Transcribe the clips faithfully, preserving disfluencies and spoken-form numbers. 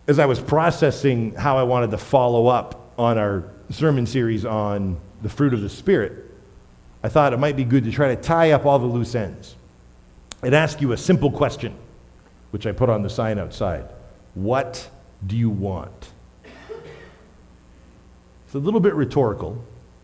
as I was processing how I wanted to follow up on our sermon series on the fruit of the Spirit, I thought it might be good to try to tie up all the loose ends and ask you a simple question, which I put on the sign outside. What do you want? It's a little bit rhetorical,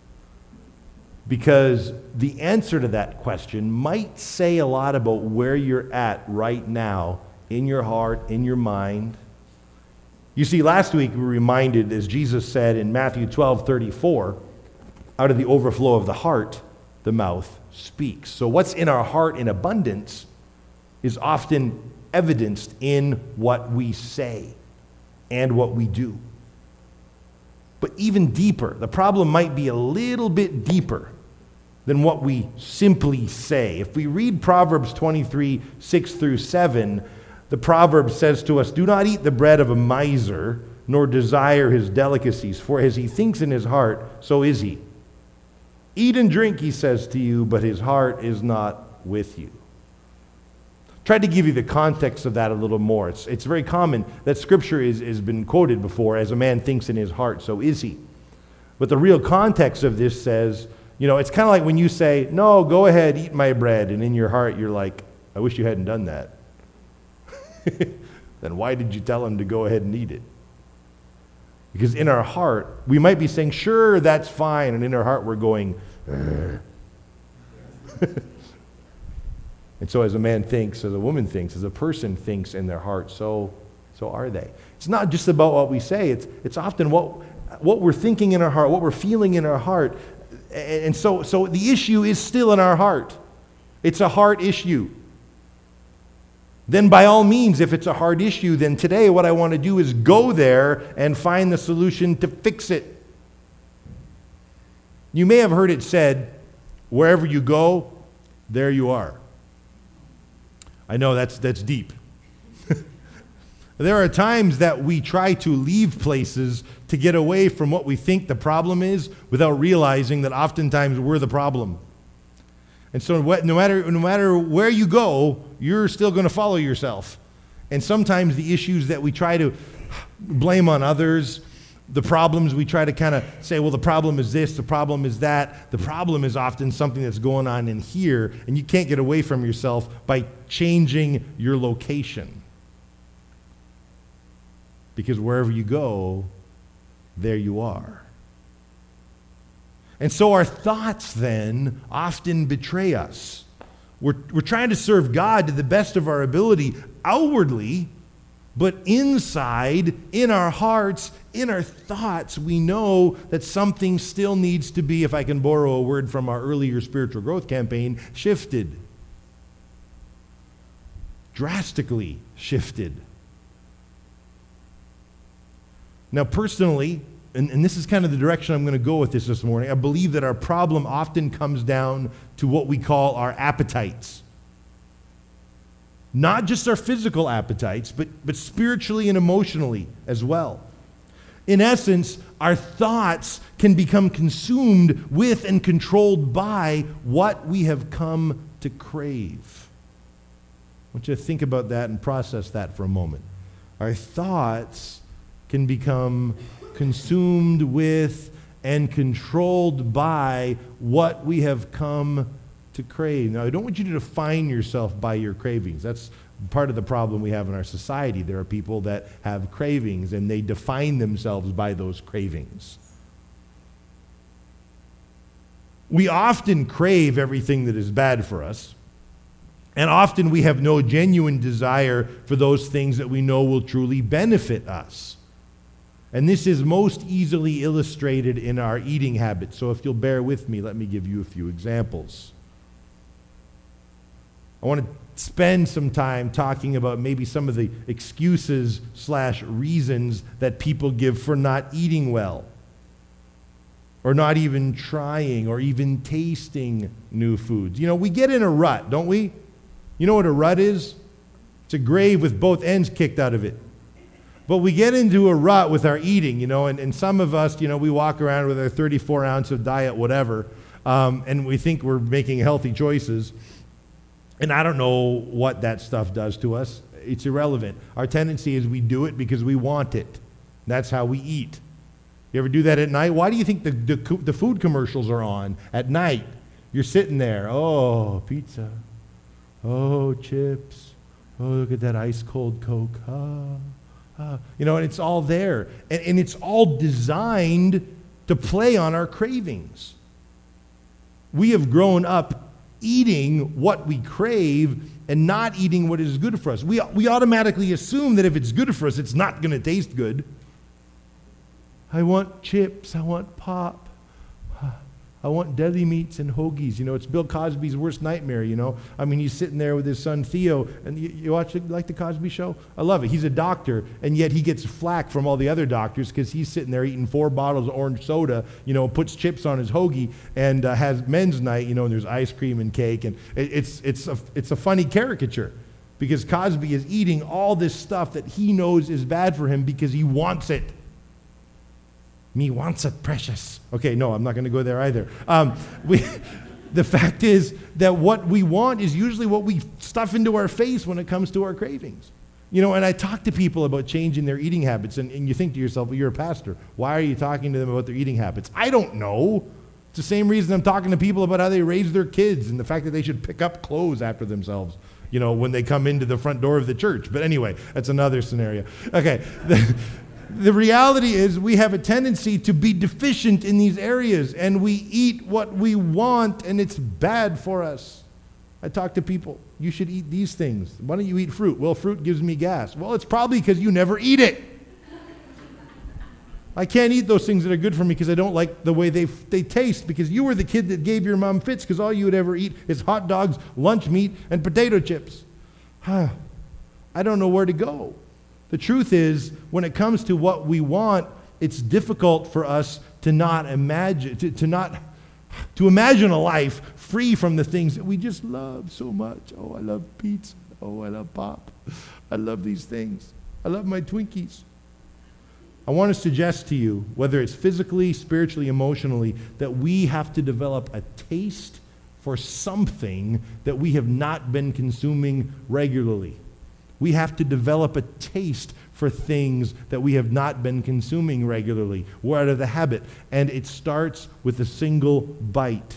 because the answer to that question might say a lot about where you're at right now in your heart, in your mind. You see, last week we were reminded, as Jesus said in Matthew twelve thirty-four, out of the overflow of the heart, the mouth speaks. So what's in our heart in abundance is often evidenced in what we say and what we do. But even deeper, the problem might be a little bit deeper than what we simply say. If we read Proverbs twenty-three, six through seven, the proverb says to us, "Do not eat the bread of a miser, nor desire his delicacies, for as he thinks in his heart, so is he. Eat and drink," he says to you, "but his heart is not with you." Tried to give you the context of that a little more. It's, it's very common that Scripture is, has been quoted before, as a man thinks in his heart, so is he. But the real context of this says, you know, it's kind of like when you say, "No, go ahead, eat my bread," and in your heart you're like, "I wish you hadn't done that." Then why did you tell him to go ahead and eat it? Because in our heart, we might be saying, "Sure, that's fine," and in our heart we're going, and so as a man thinks, as a woman thinks, as a person thinks in their heart, so so are they. It's not just about what we say. It's it's often what what we're thinking in our heart, what we're feeling in our heart. And so so the issue is still in our heart. It's a heart issue. Then by all means, if it's a hard issue, then today what I want to do is go there and find the solution to fix it. You may have heard it said, "Wherever you go, there you are." I know that's that's deep. There are times that we try to leave places to get away from what we think the problem is without realizing that oftentimes we're the problem. And so no matter, no matter where you go, you're still going to follow yourself. And sometimes the issues that we try to blame on others, the problems we try to kind of say, well, the problem is this, the problem is that. The problem is often something that's going on in here, and you can't get away from yourself by changing your location. Because wherever you go, there you are. And so our thoughts then often betray us. We're, we're trying to serve God to the best of our ability outwardly, but inside, in our hearts, in our thoughts, we know that something still needs to be, if I can borrow a word from our earlier spiritual growth campaign, shifted. Drastically shifted. Now, personally, and, and this is kind of the direction I'm going to go with this this morning, I believe that our problem often comes down to what we call our appetites. Not just our physical appetites, but, but spiritually and emotionally as well. In essence, our thoughts can become consumed with and controlled by what we have come to crave. I want you to think about that and process that for a moment. Our thoughts can become consumed with and controlled by what we have come to crave. Now, I don't want you to define yourself by your cravings. That's part of the problem we have in our society. There are people that have cravings, and they define themselves by those cravings. We often crave everything that is bad for us, and often we have no genuine desire for those things that we know will truly benefit us. And this is most easily illustrated in our eating habits. So if you'll bear with me, let me give you a few examples. I want to spend some time talking about maybe some of the excuses slash reasons that people give for not eating well, or not even trying or even tasting new foods. You know, we get in a rut, don't we? You know what a rut is? It's a grave with both ends kicked out of it. But we get into a rut with our eating, you know, and, and some of us, you know, we walk around with our thirty-four ounce of diet, whatever, um, and we think we're making healthy choices. And I don't know what that stuff does to us. it's irrelevant. Our tendency is we do it because we want it. That's how we eat. You ever do that at night? Why do you think the, the, the food commercials are on at night? You're sitting there, oh, pizza, oh, chips, oh, look at that ice cold Coke, ah, ah. You know, and it's all there. And, and it's all designed to play on our cravings. We have grown up eating what we crave and not eating what is good for us. We, we automatically assume that if it's good for us, it's not going to taste good. I want chips, I want pop, I want deli meats and hoagies. You know, it's Bill Cosby's worst nightmare, you know. I mean, he's sitting there with his son Theo, and you, you watch it, like the Cosby Show? I love it. He's a doctor, and yet he gets flack from all the other doctors because he's sitting there eating four bottles of orange soda, you know, puts chips on his hoagie, and uh, has men's night, you know, and there's ice cream and cake, and it, it's, it's, a, it's a funny caricature because Cosby is eating all this stuff that he knows is bad for him because he wants it. Me wants it, precious. Okay, no, I'm not going to go there either. Um, we, the fact is that what we want is usually what we stuff into our face when it comes to our cravings. You know, and I talk to people about changing their eating habits, and, and you think to yourself, well, you're a pastor. Why are you talking to them about their eating habits? I don't know. It's the same reason I'm talking to people about how they raise their kids and the fact that they should pick up clothes after themselves, you know, when they come into the front door of the church. But anyway, that's another scenario. Okay. The reality is we have a tendency to be deficient in these areas, and we eat what we want, and it's bad for us. I talk to people, you should eat these things. Why don't you eat fruit? Well, fruit gives me gas. Well, it's probably because you never eat it. I can't eat those things that are good for me because I don't like the way they, they taste, because you were the kid that gave your mom fits because all you would ever eat is hot dogs, lunch meat, and potato chips. Huh. I don't know where to go. The truth is, when it comes to what we want, it's difficult for us to not imagine, to, to not, to imagine a life free from the things that we just love so much. Oh, I love pizza. Oh, I love pop. I love these things. I love my Twinkies. I want to suggest to you, whether it's physically, spiritually, emotionally, that we have to develop a taste for something that we have not been consuming regularly. We have to develop a taste for things that we have not been consuming regularly. We're out of the habit. And it starts with a single bite.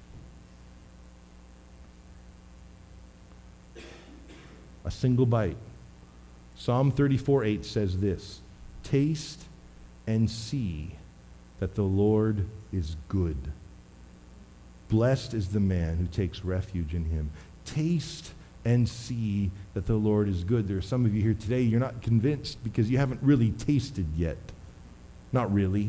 A single bite. Psalm thirty-four eight says this, taste and see that the Lord is good. Blessed is the man who takes refuge in him. Taste and see that the Lord is good. There are some of you here today, you're not convinced because you haven't really tasted yet. Not really.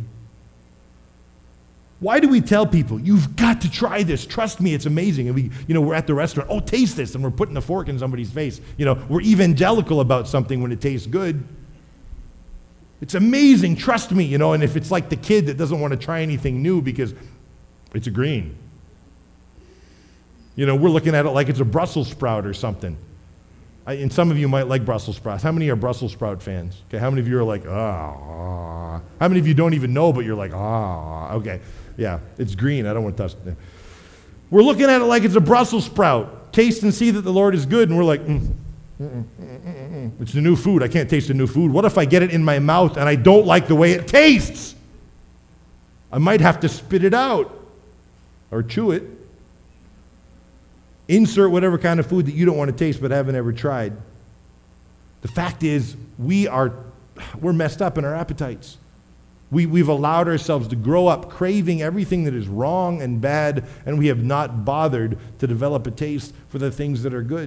Why do we tell people, you've got to try this, trust me, it's amazing. And we, you know, we're at the restaurant, oh, taste this, and we're putting a fork in somebody's face. You know, we're evangelical about something when it tastes good. It's amazing, trust me, you know, and if it's like the kid that doesn't want to try anything new because it's a green. You know, we're looking at it like it's a Brussels sprout or something. I, and some of you might like Brussels sprouts. How many are Brussels sprout fans? Okay, how many of you are like, ah? How many of you don't even know, but you're like, ah? Okay, yeah, it's green. I don't want to touch it. We're looking at it like it's a Brussels sprout. Taste and see that the Lord is good, and we're like, mm, mm, mm, mm, mm, mm. It's the new food. I can't taste the new food. What if I get it in my mouth and I don't like the way it tastes? I might have to spit it out or chew it. Insert whatever kind of food that you don't want to taste but haven't ever tried. The fact is, we are, we're messed up in our appetites. We, we've allowed ourselves to grow up craving everything that is wrong and bad, and we have not bothered to develop a taste for the things that are good.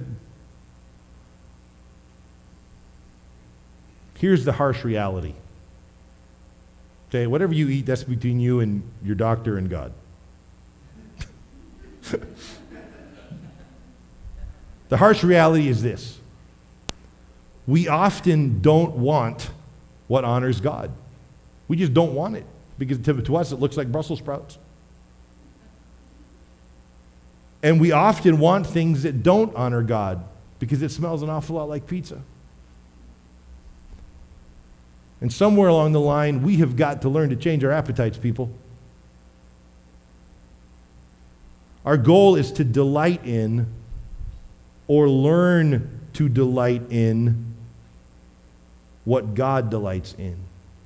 Here's the harsh reality. Okay, whatever you eat, that's between you and your doctor and God. The harsh reality is this. We often don't want what honors God. We just don't want it because to, to us it looks like Brussels sprouts. And we often want things that don't honor God because it smells an awful lot like pizza. And somewhere along the line, we have got to learn to change our appetites, people. Our goal is to delight in or learn to delight in what God delights in.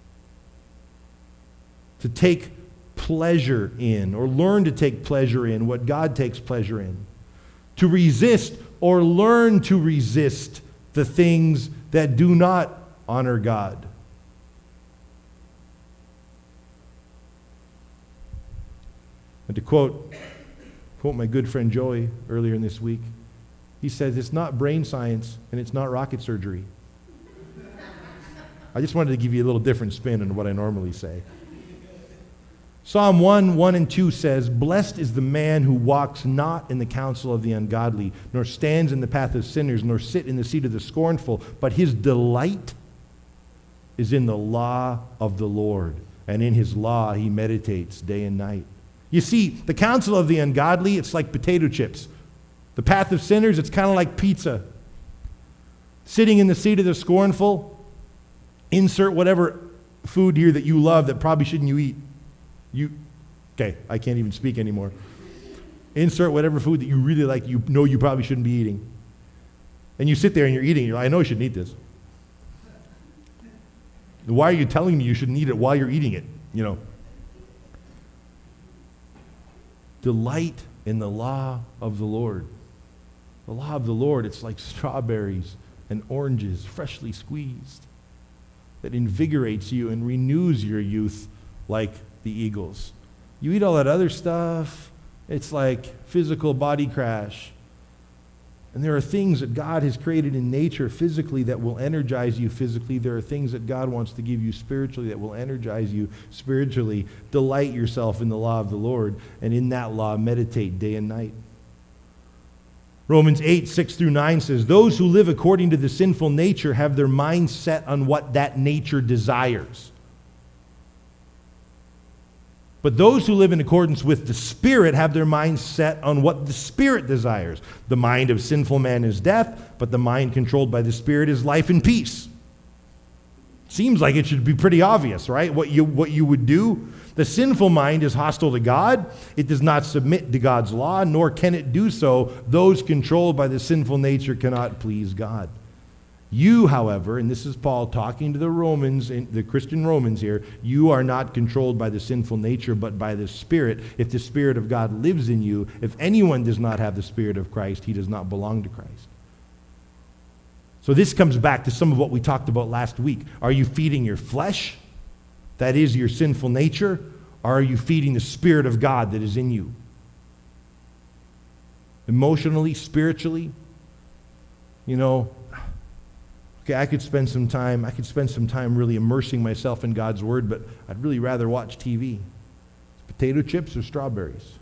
To take pleasure in, or learn to take pleasure in what God takes pleasure in. To resist or learn to resist the things that do not honor God. And to quote, quote my good friend Joey earlier in this week, he says, it's not brain science and it's not rocket surgery. I just wanted to give you a little different spin on what I normally say. Psalm one, one and two says, blessed is the man who walks not in the counsel of the ungodly, nor stands in the path of sinners, nor sit in the seat of the scornful, but his delight is in the law of the Lord, and in his law he meditates day and night. You see, the counsel of the ungodly, it's like potato chips. The path of sinners, it's kind of like pizza. Sitting in the seat of the scornful, insert whatever food here that you love that probably shouldn't you eat. You, okay, I can't even speak anymore. Insert whatever food that you really like, you know you probably shouldn't be eating. And you sit there and you're eating, you're like, I know I shouldn't eat this. Why are you telling me you shouldn't eat it while you're eating it? You know. Delight in the law of the Lord. The law of the Lord, it's like strawberries and oranges, freshly squeezed, that invigorates you and renews your youth like the eagles. You eat all that other stuff, it's like physical body crash. And there are things that God has created in nature physically that will energize you physically. There are things that God wants to give you spiritually that will energize you spiritually. Delight yourself in the law of the Lord, and in that law meditate day and night. Romans eight, six through nine says, those who live according to the sinful nature have their minds set on what that nature desires. But those who live in accordance with the Spirit have their minds set on what the Spirit desires. The mind of sinful man is death, but the mind controlled by the Spirit is life and peace. Seems like it should be pretty obvious, right? What you, what you would do. The sinful mind is hostile to God. It does not submit to God's law, nor can it do so. Those controlled by the sinful nature cannot please God. You, however, and this is Paul talking to the Romans, the Christian Romans here, you are not controlled by the sinful nature, but by the Spirit. If the Spirit of God lives in you, if anyone does not have the Spirit of Christ, he does not belong to Christ. So this comes back to some of what we talked about last week. Are you feeding your flesh, that is your sinful nature, or are you feeding the Spirit of God that is in you? Emotionally, spiritually, you know, okay, I could spend some time, I could spend some time really immersing myself in God's Word, but I'd really rather watch T V. Potato chips or strawberries?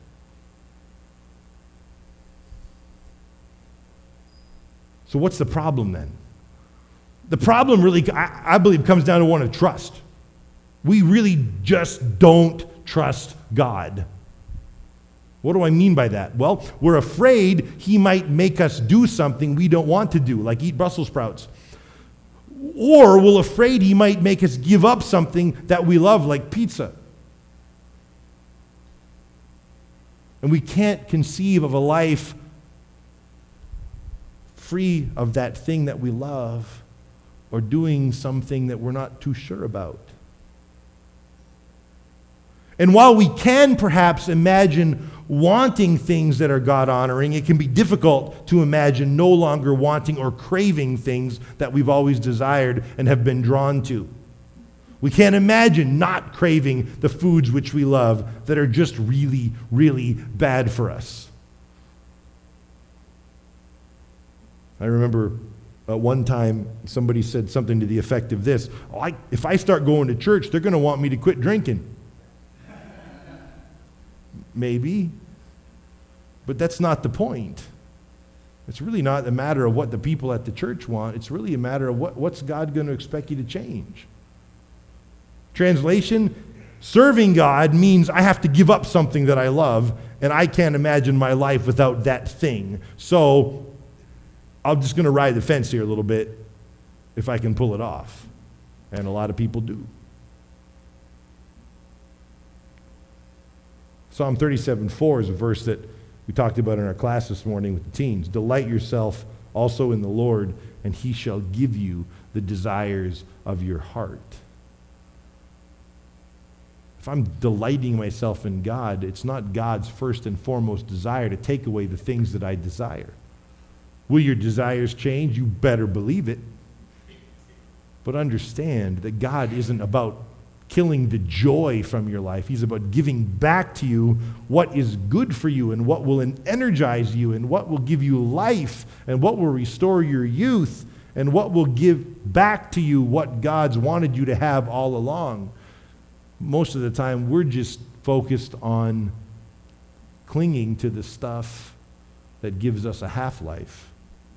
So what's the problem then? The problem really, I, I believe, comes down to one of trust. We really just don't trust God. What do I mean by that? Well, we're afraid He might make us do something we don't want to do, like eat Brussels sprouts. Or we're afraid He might make us give up something that we love, like pizza. And we can't conceive of a life free of that thing that we love, or doing something that we're not too sure about. And while we can perhaps imagine wanting things that are God-honoring, it can be difficult to imagine no longer wanting or craving things that we've always desired and have been drawn to. We can't imagine not craving the foods which we love that are just really, really bad for us. I remember uh, one time somebody said something to the effect of this, oh, I, if I start going to church, they're going to want me to quit drinking. Maybe, but that's not the point. It's really not a matter of what the people at the church want. It's really a matter of what, what's God going to expect you to change. Translation, serving God means I have to give up something that I love, and I can't imagine my life without that thing. So I'm just going to ride the fence here a little bit if I can pull it off. And a lot of people do. Psalm thirty-seven four is a verse that we talked about in our class this morning with the teens. Delight yourself also in the Lord, and he shall give you the desires of your heart. If I'm delighting myself in God, it's not God's first and foremost desire to take away the things that I desire. Will your desires change? You better believe it. But understand that God isn't about killing the joy from your life. He's about giving back to you what is good for you and what will energize you and what will give you life and what will restore your youth and what will give back to you what God's wanted you to have all along. Most of the time, we're just focused on clinging to the stuff that gives us a half-life.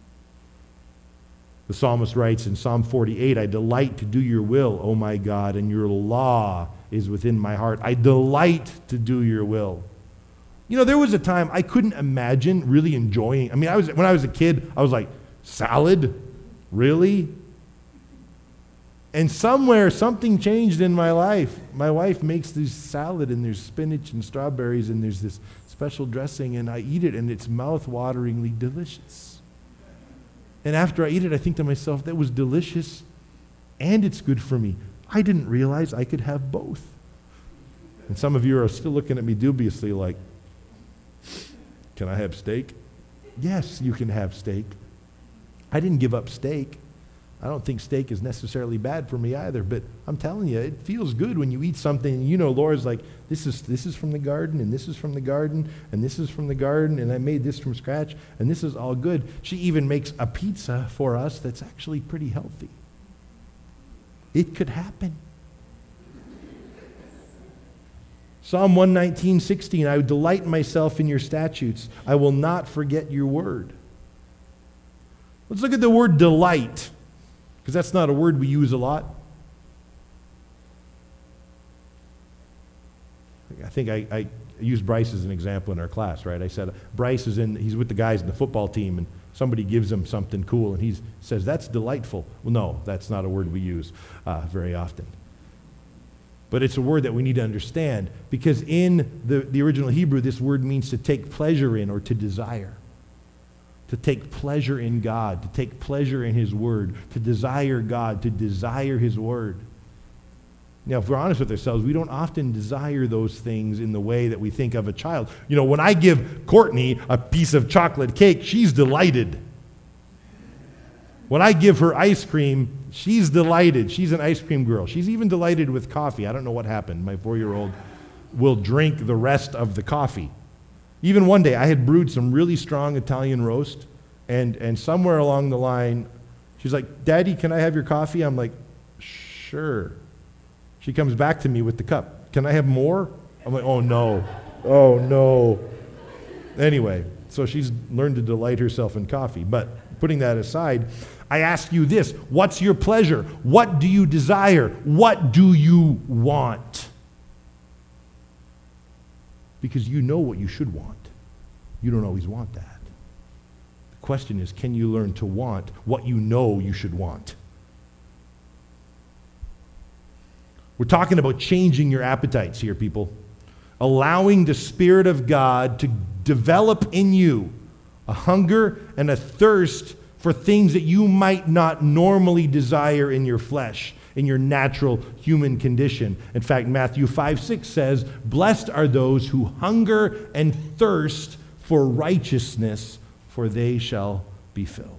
The psalmist writes in Psalm forty-eight, I delight to do your will, O my God, and your law is within my heart. I delight to do your will. You know, there was a time I couldn't imagine really enjoying. I mean, I was when I was a kid, I was like, salad? Really? And somewhere, something changed in my life. My wife makes this salad, and there's spinach and strawberries, and there's this special dressing, and I eat it, and it's mouth-wateringly delicious. And after I eat it, I think to myself, that was delicious, and it's good for me. I didn't realize I could have both. And some of you are still looking at me dubiously like, can I have steak? Yes, you can have steak. I didn't give up steak. I don't think steak is necessarily bad for me either, but I'm telling you, it feels good when you eat something and you know Laura's like, this is this is from the garden, and this is from the garden, and this is from the garden, and I made this from scratch, and this is all good. She even makes a pizza for us that's actually pretty healthy. It could happen. Psalm one nineteen, sixteen, I delight myself in your statutes. I will not forget your word. Let's look at the word delight, because that's not a word we use a lot. I think I, I used Bryce as an example in our class, right? I said, Bryce is in, he's with the guys in the football team, and somebody gives him something cool, and he says, that's delightful. Well, no, that's not a word we use uh, very often. But it's a word that we need to understand, because in the, the original Hebrew, this word means to take pleasure in or to desire. To take pleasure in God, to take pleasure in his word, to desire God, to desire his word. Now, if we're honest with ourselves, we don't often desire those things in the way that we think of a child. You know, when I give Courtney a piece of chocolate cake, she's delighted. When I give her ice cream, she's delighted. She's an ice cream girl. She's even delighted with coffee. I don't know what happened. My four-year-old will drink the rest of the coffee. Even one day, I had brewed some really strong Italian roast, and, and somewhere along the line, she's like, Daddy, can I have your coffee? I'm like, sure. She comes back to me with the cup. Can I have more? I'm like, oh, no. Oh, no. Anyway, so she's learned to delight herself in coffee. But putting that aside, I ask you this. What's your pleasure? What do you desire? What do you want? Because you know what you should want. You don't always want that. The question is, can you learn to want what you know you should want? We're talking about changing your appetites here, people. Allowing the Spirit of God to develop in you a hunger and a thirst for things that you might not normally desire in your flesh, in your natural human condition. In fact, Matthew five six says, blessed are those who hunger and thirst for righteousness, for they shall be filled.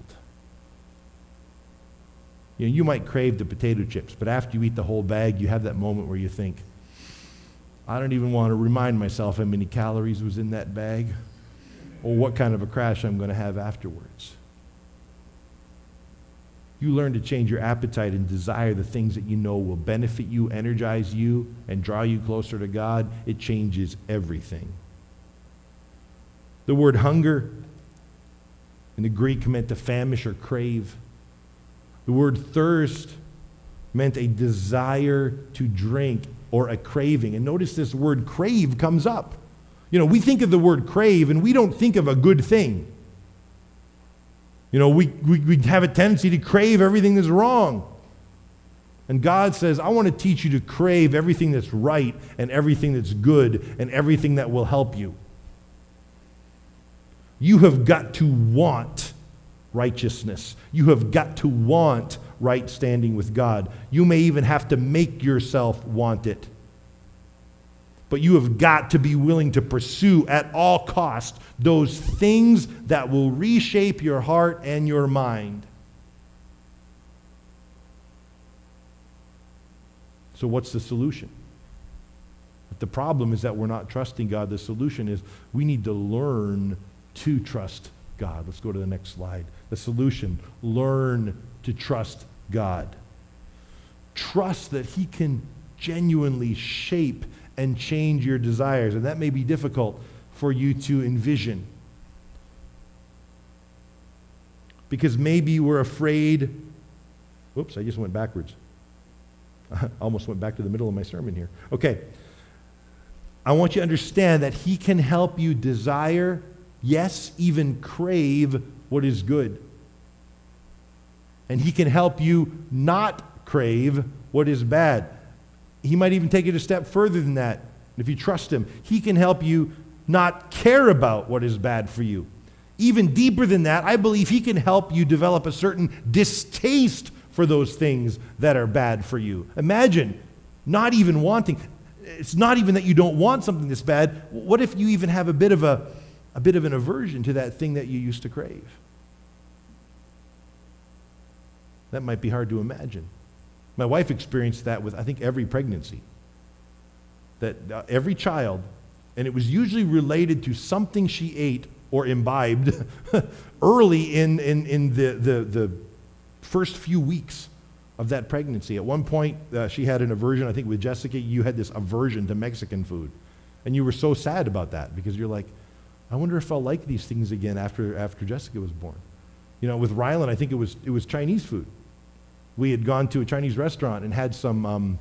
You know, you might crave the potato chips, but after you eat the whole bag, you have that moment where you think, I don't even want to remind myself how many calories was in that bag or what kind of a crash I'm going to have afterwards. You learn to change your appetite and desire the things that you know will benefit you, energize you, and draw you closer to God. It changes everything. The word hunger in the Greek meant to famish or crave. The word thirst meant a desire to drink or a craving. And notice this word crave comes up. You know, we think of the word crave and we don't think of a good thing. You know, we, we, we have a tendency to crave everything that's wrong. And God says, I want to teach you to crave everything that's right and everything that's good and everything that will help you. You have got to want righteousness. You have got to want right standing with God. You may even have to make yourself want it. But you have got to be willing to pursue at all costs those things that will reshape your heart and your mind. So what's the solution? If the problem is that we're not trusting God, the solution is we need to learn to trust God. Let's go to the next slide. The solution, learn to trust God. Trust that He can genuinely shape and change your desires. And that may be difficult for you to envision. Because maybe we're afraid. Whoops, I just went backwards. I almost went back to the middle of my sermon here. Okay. I want you to understand that He can help you desire, yes, even crave what is good. And He can help you not crave what is bad. He might even take it a step further than that. If you trust Him, He can help you not care about what is bad for you. Even deeper than that, I believe He can help you develop a certain distaste for those things that are bad for you. Imagine not even wanting. It's not even that you don't want something that's bad. What if you even have a bit of a, a bit of an aversion to that thing that you used to crave? That might be hard to imagine. My wife experienced that with, I think, every pregnancy. That uh, every child, and it was usually related to something she ate or imbibed early in, in, in the, the, the first few weeks of that pregnancy. At one point, uh, she had an aversion. I think with Jessica, you had this aversion to Mexican food. And you were so sad about that because you're like, I wonder if I'll like these things again after, after Jessica was born. You know, with Rylan, I think it was, it was Chinese food. We had gone to a Chinese restaurant and had some um,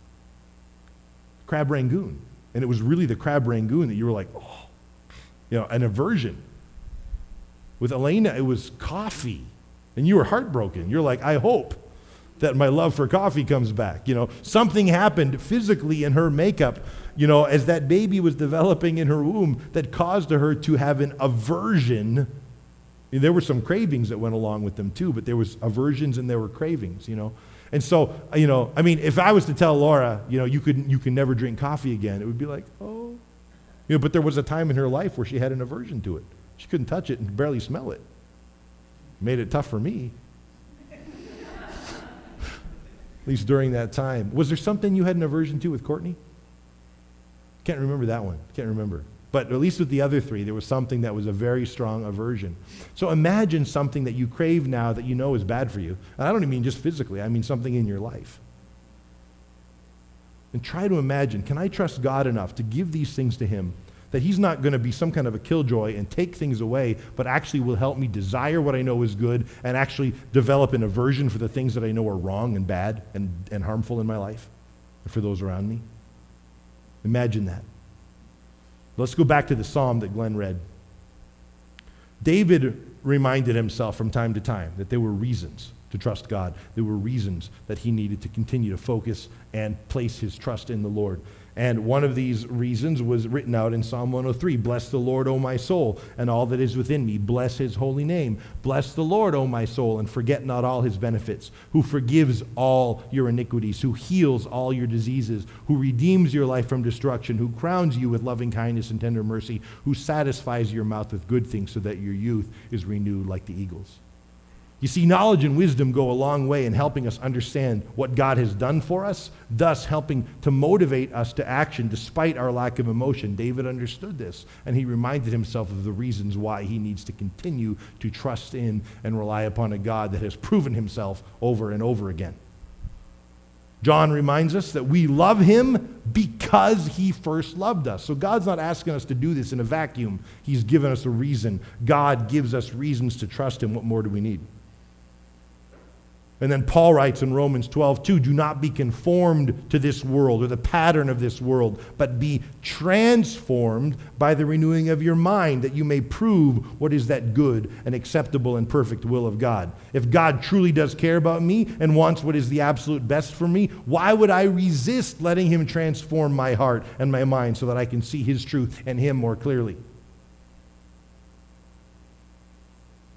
crab rangoon. And it was really the crab rangoon that you were like, oh, you know, an aversion. With Elena, it was coffee. And you were heartbroken. You're like, I hope that my love for coffee comes back. You know, something happened physically in her makeup, you know, as that baby was developing in her womb that caused her to have an aversion. There were some cravings that went along with them too, but there was aversions and there were cravings, you know. And so, you know, I mean, if I was to tell Laura, you know, you could you can never drink coffee again, it would be like, oh. You know, but there was a time in her life where she had an aversion to it. She couldn't touch it and barely smell it. Made it tough for me. At least during that time. Was there something you had an aversion to with Courtney? Can't remember that one. Can't remember. But at least with the other three, there was something that was a very strong aversion. So imagine something that you crave now that you know is bad for you. And I don't even mean just physically. I mean something in your life. And try to imagine, can I trust God enough to give these things to Him that He's not going to be some kind of a killjoy and take things away, but actually will help me desire what I know is good and actually develop an aversion for the things that I know are wrong and bad and, and harmful in my life and for those around me? Imagine that. Let's go back to the psalm that Glenn read. David reminded himself from time to time that there were reasons to trust God. There were reasons that he needed to continue to focus and place his trust in the Lord. And one of these reasons was written out in Psalm one oh three. Bless the Lord, O my soul, and all that is within me. Bless His holy name. Bless the Lord, O my soul, and forget not all His benefits, who forgives all your iniquities, who heals all your diseases, who redeems your life from destruction, who crowns you with loving kindness and tender mercy, who satisfies your mouth with good things so that your youth is renewed like the eagles. You see, knowledge and wisdom go a long way in helping us understand what God has done for us, thus helping to motivate us to action despite our lack of emotion. David understood this, and he reminded himself of the reasons why he needs to continue to trust in and rely upon a God that has proven Himself over and over again. John reminds us that we love Him because He first loved us. So God's not asking us to do this in a vacuum. He's given us a reason. God gives us reasons to trust Him. What more do we need? And then Paul writes in Romans twelve two, do not be conformed to this world or the pattern of this world, but be transformed by the renewing of your mind, that you may prove what is that good and acceptable and perfect will of God. If God truly does care about me and wants what is the absolute best for me, why would I resist letting Him transform my heart and my mind so that I can see His truth and Him more clearly?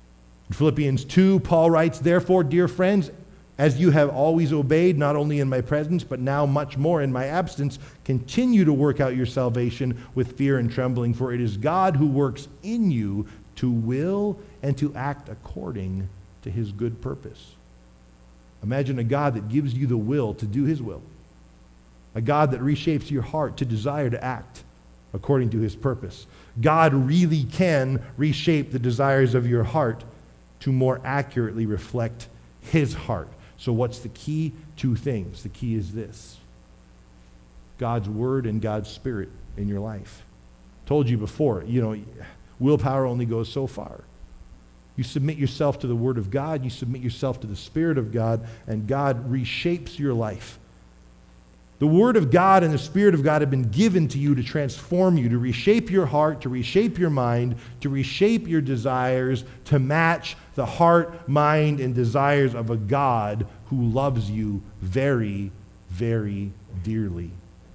In Philippians two, Paul writes, "Therefore, dear friends, as you have always obeyed, not only in my presence, but now much more in my absence, continue to work out your salvation with fear and trembling, for it is God who works in you to will and to act according to his good purpose." Imagine a God that gives you the will to do his will. A God that reshapes your heart to desire to act according to his purpose. God really can reshape the desires of your heart to more accurately reflect his heart. So what's the key? Two things. The key is this: God's word and God's spirit in your life. Told you before, you know, willpower only goes so far. You submit yourself to the word of God, you submit yourself to the spirit of God, and God reshapes your life. The word of God and the spirit of God have been given to you to transform you, to reshape your heart, to reshape your mind, to reshape your desires, to match the heart, mind, and desires of a God who loves you very, very dearly.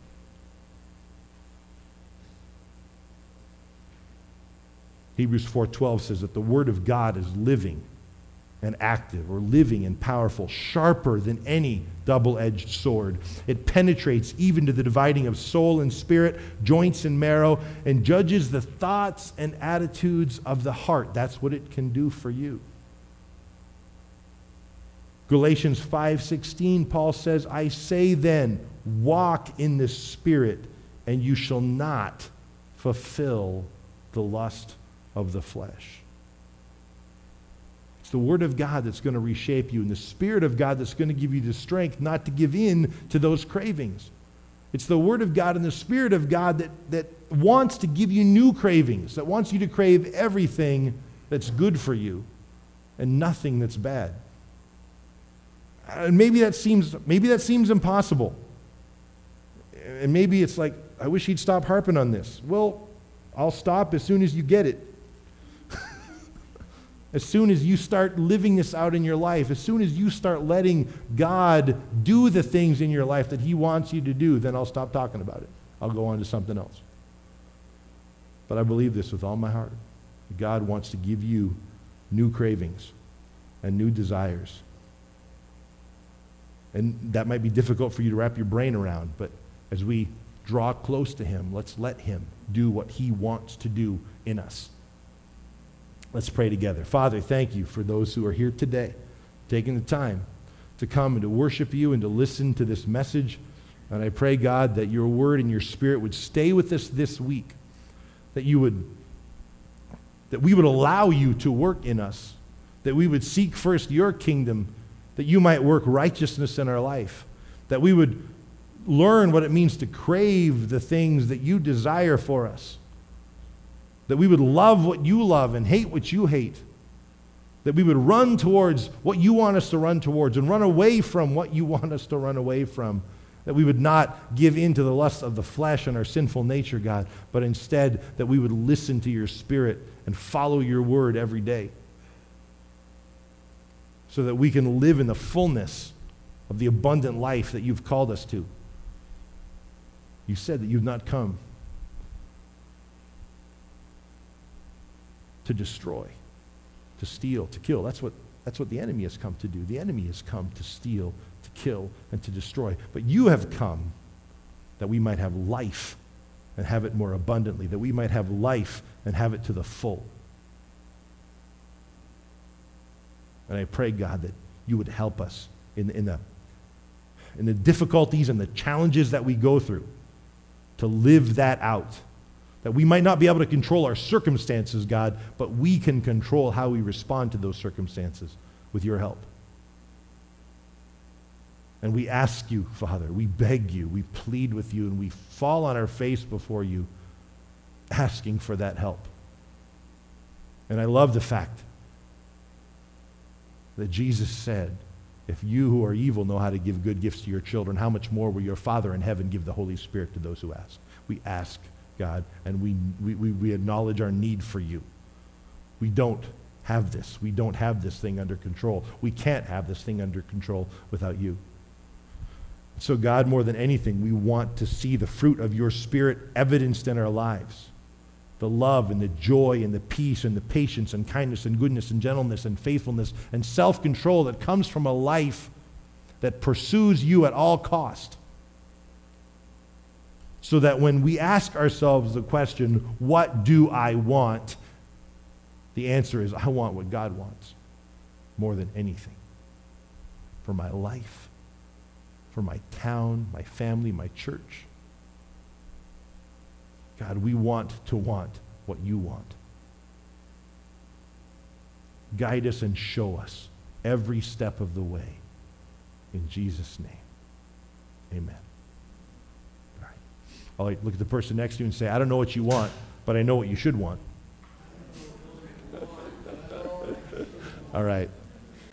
Hebrews four twelve says that the word of God is living and active, or living and powerful, sharper than any double-edged sword. It penetrates even to the dividing of soul and spirit, joints and marrow, and judges the thoughts and attitudes of the heart. That's what it can do for you. Galatians five sixteen, Paul says, "I say then, walk in the Spirit, and you shall not fulfill the lust of the flesh." It's the Word of God that's going to reshape you, and the Spirit of God that's going to give you the strength not to give in to those cravings. It's the Word of God and the Spirit of God that, that wants to give you new cravings, that wants you to crave everything that's good for you and nothing that's bad. And maybe that seems, maybe that seems impossible. And maybe it's like, I wish he'd stop harping on this. Well, I'll stop as soon as you get it. As soon as you start living this out in your life, as soon as you start letting God do the things in your life that he wants you to do, then I'll stop talking about it. I'll go on to something else. But I believe this with all my heart. God wants to give you new cravings and new desires. And that might be difficult for you to wrap your brain around, but as we draw close to him, let's let him do what he wants to do in us. Let's pray together. Father, thank you for those who are here today, taking the time to come and to worship you and to listen to this message. And I pray, God, that your word and your spirit would stay with us this week, that you would, that we would allow you to work in us, that we would seek first your kingdom, that you might work righteousness in our life, that we would learn what it means to crave the things that you desire for us, that we would love what you love and hate what you hate, that we would run towards what you want us to run towards and run away from what you want us to run away from, that we would not give in to the lusts of the flesh and our sinful nature, God, but instead that we would listen to your Spirit and follow your word every day so that we can live in the fullness of the abundant life that you've called us to. You said that you've not come to destroy, to steal, to kill. That's what, that's what the enemy has come to do. The enemy has come to steal, to kill, and to destroy. But you have come that we might have life and have it more abundantly, that we might have life and have it to the full. And I pray, God, that you would help us in, in, the, in the difficulties and the challenges that we go through to live that out. That we might not be able to control our circumstances, God, but we can control how we respond to those circumstances with your help. And we ask you, Father, we beg you, we plead with you, and we fall on our face before you, asking for that help. And I love the fact that Jesus said, if you who are evil know how to give good gifts to your children, how much more will your Father in heaven give the Holy Spirit to those who ask? We ask, God, and we, we, we acknowledge our need for you. We don't have this. We don't have this thing under control. We can't have this thing under control without you. So God, more than anything, we want to see the fruit of your Spirit evidenced in our lives. the love and the joy and the peace and the patience and kindness and goodness and gentleness and faithfulness and self-control that comes from a life that pursues you at all cost. So that when we ask ourselves the question, what do I want? The answer is, I want what God wants more than anything. For my life, for my town, my family, my church. God, we want to want what you want. Guide us and show us every step of the way. In Jesus' name, amen. All right. All right, look at the person next to you and say, I don't know what you want, but I know what you should want. All right.